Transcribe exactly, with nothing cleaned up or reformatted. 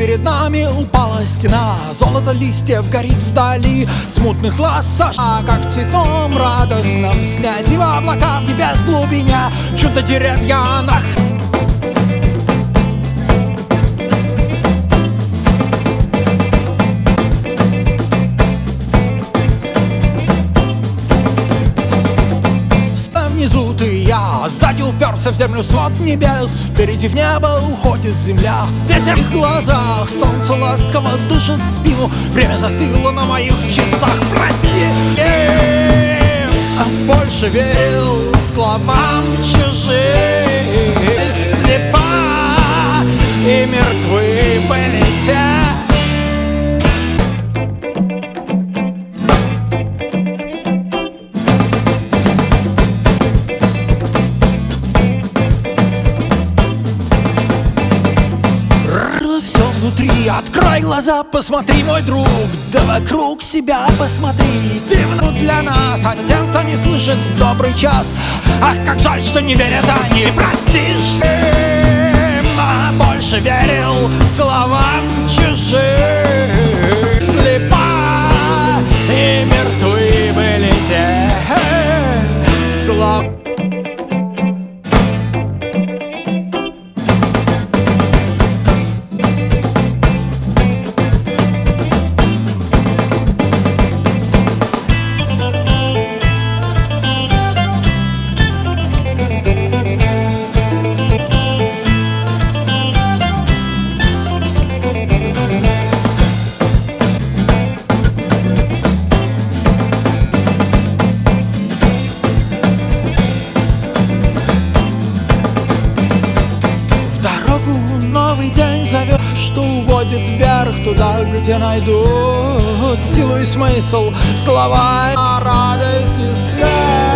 перед нами упала стена. Золото листьев горит вдали, смутных глаз Саша, как в цветном радостном сне. Дива облака в небес глубине, чудо деревья на внизу ты и я, сзади уперся в землю свод небес. Впереди в небо уходит земля. Ветер в их глазах, солнце ласково дышит в спину. Время застыло на моих часах. Прости, а больше верил словам чужим. Слепа и мертвы были те. Внутри, открой глаза, посмотри, мой друг, да вокруг себя посмотри. Темно для нас, а тем, кто не слышит в добрый час. Ах, как жаль, что не верят они. Простишь им, а больше верил словам чужим. Слепа и мертвы были те слова. Новый день зовет, что уводит вверх, туда, где найдут силу и смысл слова, радость и свет.